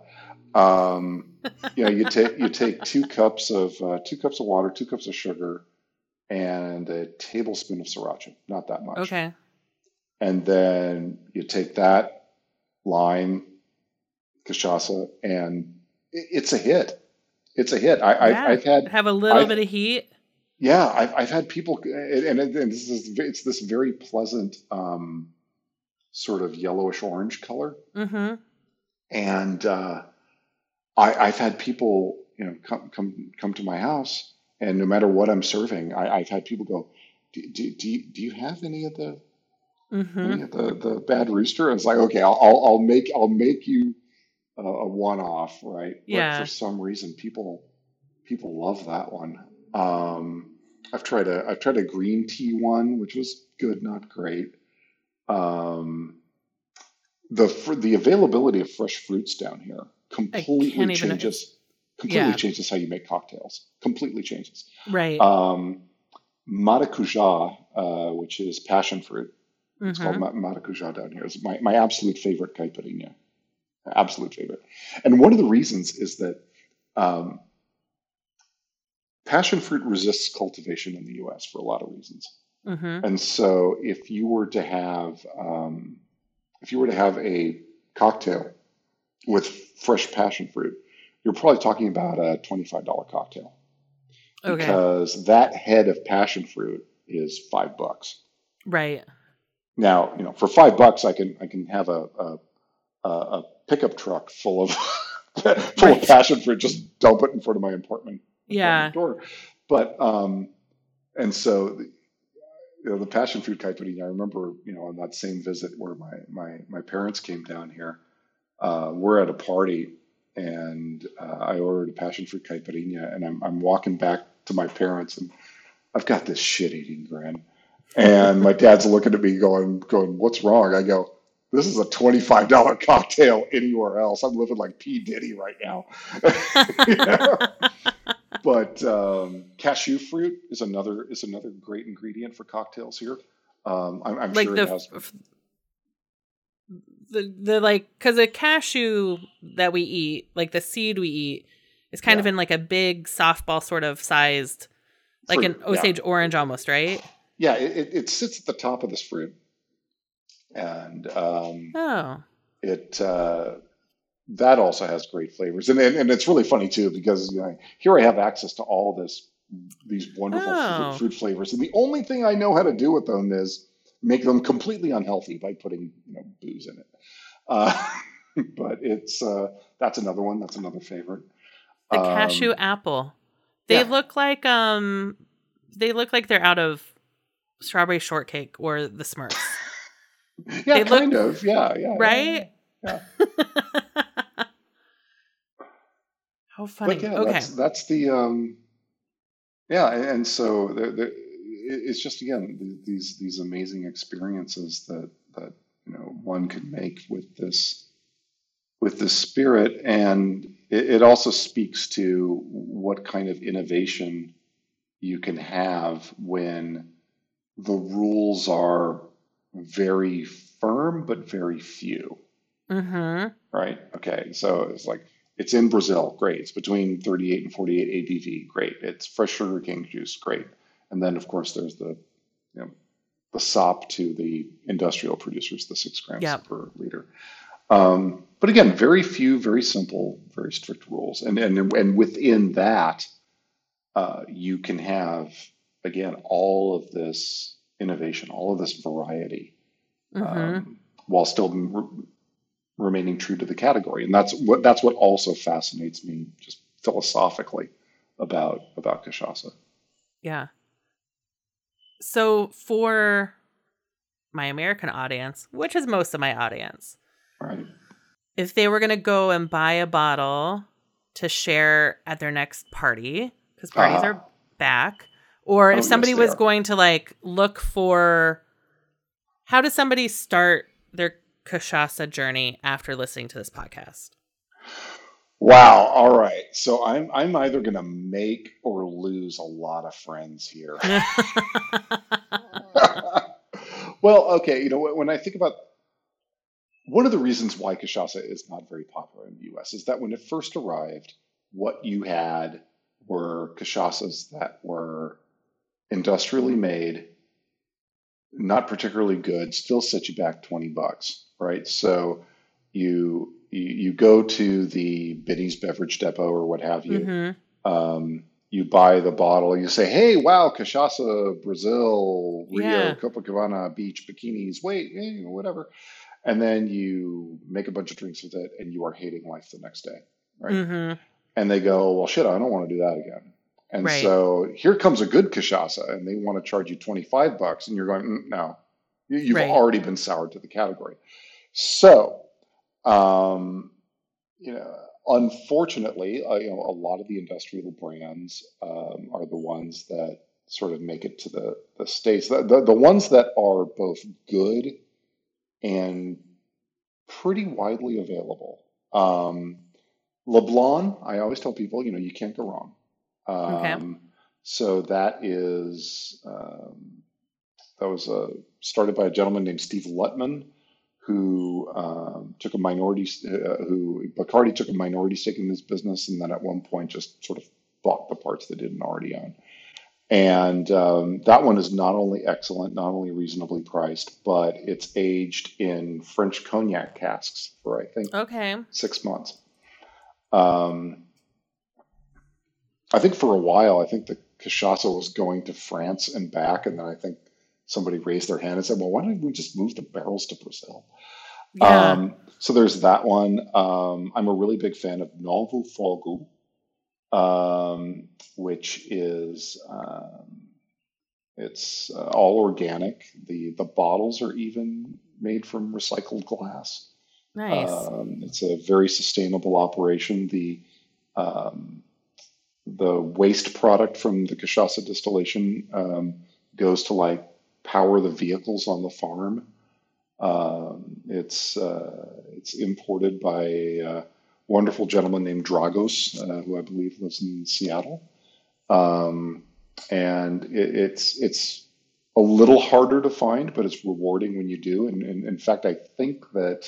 you take 2 cups of water, 2 cups of sugar, and a tablespoon of sriracha, not that much. Okay. And then you take that, lime, cachaça, and it's a hit. It's a hit. I've had have a little bit of heat. Yeah, I've had people, and it's this very pleasant sort of yellowish orange color, Mm-hmm. and I've had people come to my house, and no matter what I'm serving, I've had people go, do you have any of the the Bad Rooster? And it's like, okay, I'll make you a one-off, right? But Yeah. for some reason, people love that one. I've tried a green tea one, which was good, not great. Um, the availability of fresh fruits down here I can't even. It's completely yeah, changes how you make cocktails. Completely changes. right. Um, Maracuja, which is passion fruit. It's called Mm-hmm. maracuja down here. It's my absolute favorite caipirinha. Absolute favorite. And one of the reasons is that um, passion fruit resists cultivation in the US for a lot of reasons. Mm-hmm. And so if you were to have a cocktail with fresh passion fruit, you're probably talking about a $25 cocktail Okay. because that head of passion fruit is $5. Right. Now, for $5, I can have a pickup truck full of full of Right. passion fruit, just dump it in front of my apartment Yeah. door. But and so the passion fruit caipirinha. I remember on that same visit where my parents came down here. We're at a party, and I ordered a passion fruit caipirinha, and I'm walking back to my parents, and I've got this shit-eating grin, and my dad's looking at me, going, "What's wrong?" I go, "This is a $25 cocktail anywhere else. I'm living like P Diddy right now." You know? But cashew fruit is another great ingredient for cocktails here. I'm Like sure it has. the like, because a cashew that we eat, like the seed we eat, is kind of Yeah, in like a big softball sort of sized, like an fruit. Yeah, Osage orange almost, right? yeah. It sits at the top of this fruit, and Oh. it that also has great flavors, and it's really funny too because here I have access to all these wonderful Oh. fruit flavors, and the only thing I know how to do with them is make them completely unhealthy by putting booze in it. Uh, but it's that's another one. That's another favorite. The cashew Um, apple. They yeah, look like they look like they're out of Strawberry Shortcake or the Smurfs. yeah, They look kind of. Yeah, yeah, yeah, yeah, right. yeah. How But funny. yeah, Okay. that's the yeah, and so it's just again these amazing experiences that one can make with this spirit, and it also speaks to what kind of innovation you can have when the rules are very firm but very few, Mm-hmm. right? Okay, so it's like it's in Brazil, great. It's between 38 and 48 ABV, great. It's fresh sugar cane juice, great. And then of course there's you know the sop to the industrial producers, the 6 grams Yep. per liter. But again, very few, very simple, very strict rules, and within that, you can have again all of this innovation, all of this variety, Mm-hmm. while still remaining true to the category. And that's what also fascinates me, just philosophically, about cachaça. Yeah. So for my American audience, which is most of my audience, Right? if they were going to go and buy a bottle to share at their next party, because parties Uh-huh. are back, or if Oh yes, somebody they was are. going to like look for, how does somebody start their cachaça journey after listening to this podcast? Wow. All right. So I'm either gonna make or lose a lot of friends here. Well, okay. When I think about one of the reasons why cachaça is not very popular in the U.S. is that when it first arrived, what you had were cachaças that were industrially made, not particularly good, still set you back $20, right? So you go to the Benny's Beverage Depot or what have you. Mm-hmm. You buy the bottle. You say, "Hey, wow, cachaça, Brazil, Rio, Yeah. Copacabana Beach, bikinis. Wait, whatever." And then you make a bunch of drinks with it, and you are hating life the next day, right? Mm-hmm. And they go, "Well, shit, I don't want to do that again." And Right. so here comes a good cachaça, and they want to charge you $25, and you're going, "No, you've Right. already been soured to the category." So, um, unfortunately, a lot of the industrial brands are the ones that sort of make it to the States. The ones that are both good and pretty widely available. Leblon, I always tell people, you can't go wrong. Okay. So that was started by a gentleman named Steve Lutman, who took a minority, who Bacardi took a minority stake in this business, and then at one point just sort of bought the parts they didn't already own. And that one is not only excellent, not only reasonably priced, but it's aged in French cognac casks for, I think, Okay. 6 months. I think for a while, I think the cachaça was going to France and back, and then I think somebody raised their hand and said, well, why don't we just move the barrels to Brazil? Yeah. So there's that one. I'm a really big fan of Novo Fogo, which is it's all organic. The bottles are even made from recycled glass. Nice. It's a very sustainable operation. The waste product from the cachaça distillation goes to like power the vehicles on the farm. It's imported by a wonderful gentleman named Dragos, who I believe lives in Seattle. And it's a little harder to find, but it's rewarding when you do. And in fact, I think that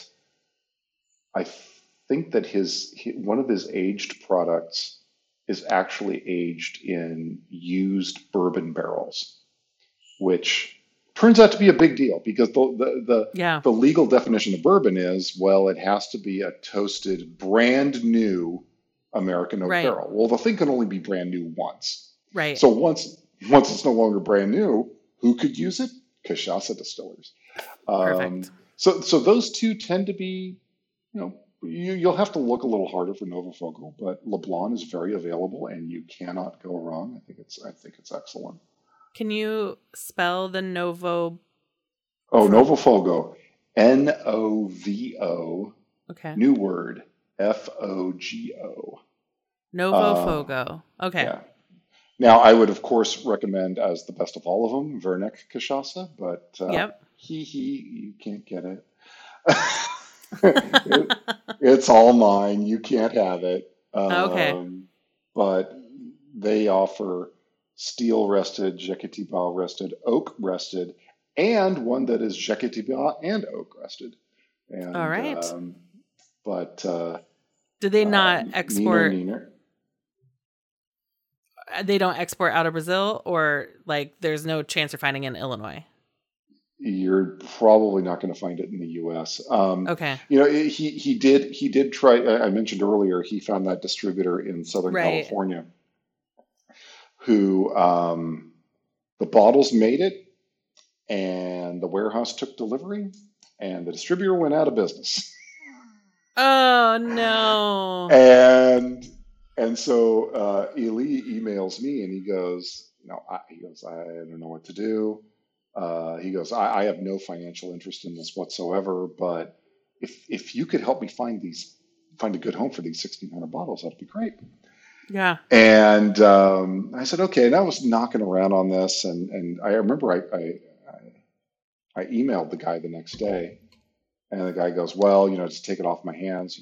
one of his aged products is actually aged in used bourbon barrels, which turns out to be a big deal because Yeah. the legal definition of bourbon is, well, it has to be a toasted, brand new American oak Right. barrel. Well, the thing can only be brand new once. Right. So once it's no longer brand new, who could use it? Cachaça distillers. Perfect. So those two tend to be, you'll have to look a little harder for Novo Fogo, but Leblon is very available, and you cannot go wrong. I think it's excellent. Can you spell the Novo? Novo Fogo, Novo, Okay. new word, Fogo. Novo Fogo. Okay. Yeah. Now, I would, of course, recommend as the best of all of them, Vernick Cachaça, but Yep. you can't get it. It's all mine. You can't have it. Okay. But they offer steel rested, Jequitibá rested, oak rested, and one that is Jequitibá and oak rested. And All right. but Do they not export? Neener. They don't export out of Brazil, or like there's no chance of finding it in Illinois. You're probably not going to find it in the U.S. Okay. He did try. I mentioned earlier he found that distributor in Southern Right. California, who the bottles made it, and the warehouse took delivery, and the distributor went out of business. Oh no. And so Eli emails me, and he goes, I don't know what to do. He goes, I have no financial interest in this whatsoever, but if you could help me find a good home for these 1,600 bottles, that'd be great. Yeah. And I said, okay. And I was knocking around on this, and I remember I emailed the guy the next day, and the guy goes, well, just take it off my hands.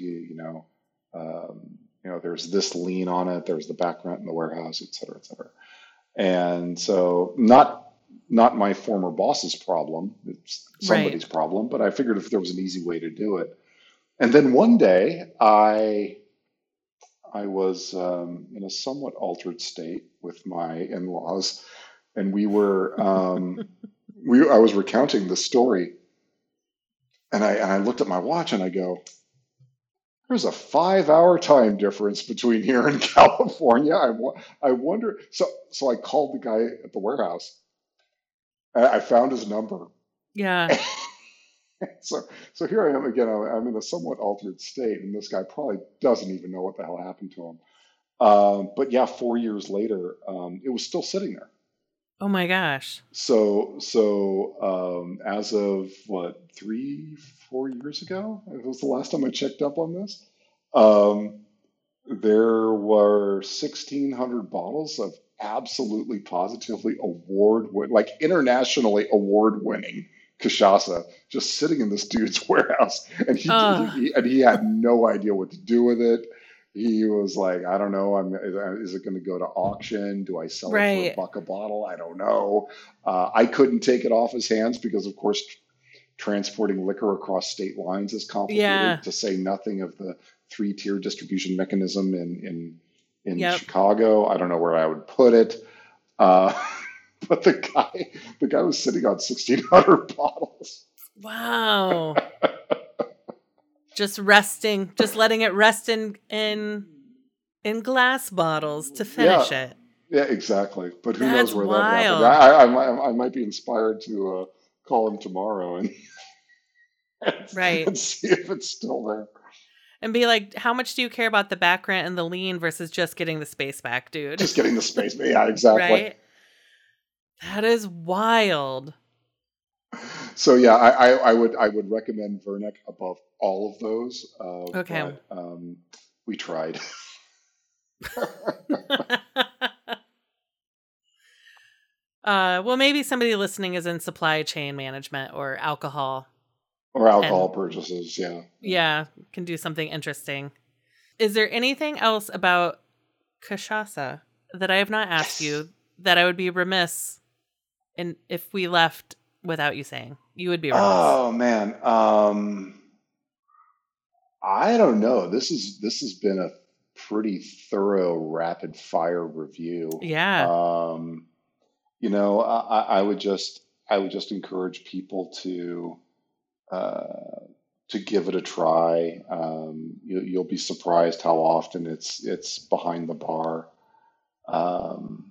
There's this lien on it. There's the back rent in the warehouse, et cetera, et cetera. And so not my former boss's problem. It's somebody's problem, but I figured if there was an easy way to do it. And then one day I was in a somewhat altered state with my in-laws, and we were I was recounting the story, and I looked at my watch and I go, there's a 5-hour time difference between here and California. I wonder. So I called the guy at the warehouse. I found his number. Yeah. So here I am again. I'm in a somewhat altered state, and this guy probably doesn't even know what the hell happened to him. But yeah, 4 years later, it was still sitting there. Oh my gosh. So as of 3-4 years ago, it was the last time I checked up on this. There were 1,600 bottles of absolutely positively like internationally award-winning cachaça just sitting in this dude's warehouse, and Oh, he had no idea what to do with it. He was like, I don't know. Is it going to go to auction? Do I sell it for right. $1 a bottle? I don't know. I couldn't take it off his hands because, of course, transporting liquor across state lines is Yeah. complicated, to say nothing of the three-tier distribution mechanism in Yep. Chicago. I don't know where I would put it. Uh, but the guy was sitting on 1,600 bottles. Wow. Just resting, just letting it rest in glass bottles to Yeah, finish it. yeah, exactly. But who knows That's where that happened? wild. I might be inspired to call him tomorrow Right. and see if it's still there. And be like, how much do you care about the back rent and the lien versus just getting the space back, dude? Just getting the space. Yeah, exactly. Right? That is wild. So yeah, I would recommend Vernick above all of those. Okay. But we tried. Well, maybe somebody listening is in supply chain management or alcohol Or alcohol and purchases, yeah. yeah, can do something interesting. Is there anything else about cachaça that I have not asked Yes. you that I would be remiss in if we left without you saying? You would be remiss. Oh man, I don't know. This has been a pretty thorough rapid fire review. Yeah. Um, I would just encourage people uh, to give it a try. You'll be surprised how often it's behind the bar. Um,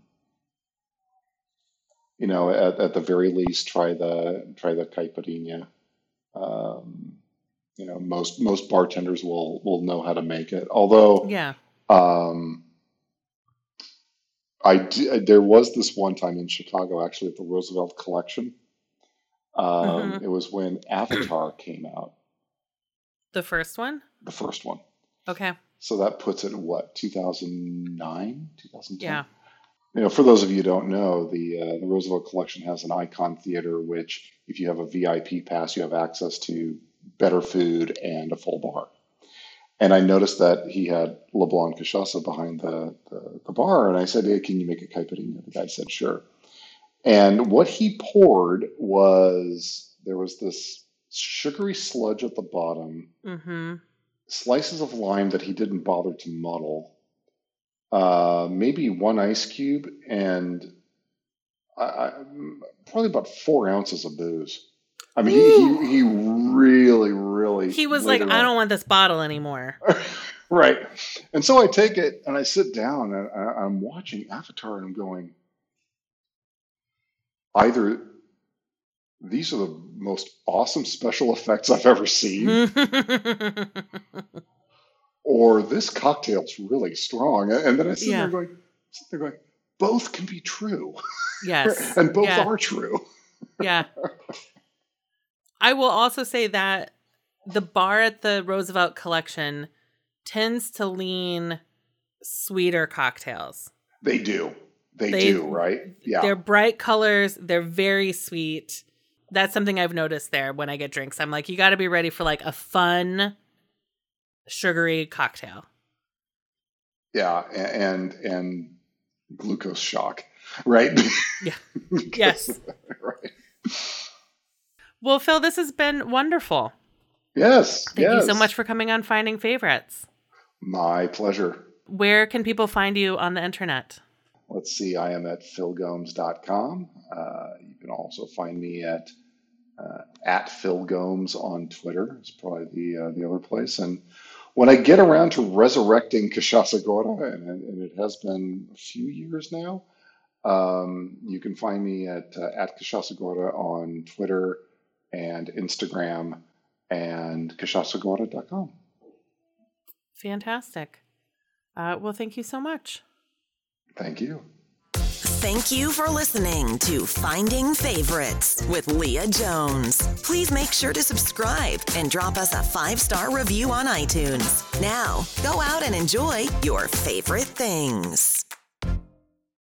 at the very least, try the caipirinha. Um, most bartenders will know how to make it. Although Yeah. um, there was this one time in Chicago, actually at the Roosevelt Collection. Hmm. It was when Avatar came out, The first one? the first one. Okay. So that puts it at what, 2009, 2010? Yeah. For those of you who don't know, the Roosevelt Collection has an icon theater, which if you have a VIP pass, you have access to better food and a full bar. And I noticed that he had LeBlanc Cachaça behind the bar, and I said, "Hey, can you make a caipirinha?" The guy said, "Sure." And what he poured was, there was this sugary sludge at the bottom, Mm-hmm. slices of lime that he didn't bother to muddle, maybe one ice cube, and I, probably about 4 ounces of booze. I mean, Ooh. he really, really He was laid like, it I on. don't want this bottle anymore. Right. And so I take it and I sit down and I'm watching Avatar and I'm going, either these are the most awesome special effects I've ever seen, or this cocktail's really strong. And then I Yeah. sit there going, both can be true, Yes. and both Yeah. are true. Yeah. I will also say that the bar at the Roosevelt Collection tends to lean sweeter cocktails. They do. They They do, right? Yeah. they're bright colors, they're very sweet. That's something I've noticed there when I get drinks. I'm like, you got to be ready for like a fun sugary cocktail. Yeah. And glucose shock, right? Yeah. Because- Yes. right. Well, Phil, this has been wonderful. Yes. Thank you so Yes. much for coming on Finding Favorites. My pleasure. Where can people find you on the internet? Let's see. I am at philgomes.com. You can also find me at Phil Gomes on Twitter. It's probably the other place. And when I get around to resurrecting Cachaça Gorda, and it has been a few years now, you can find me at Cachaça Gorda on Twitter and Instagram and cachacagorda.com. Fantastic. Well, thank you so much. Thank you. Thank you for listening to Finding Favorites with Leah Jones. Please make sure to subscribe and drop us a 5-star review on iTunes. Now, go out and enjoy your favorite things.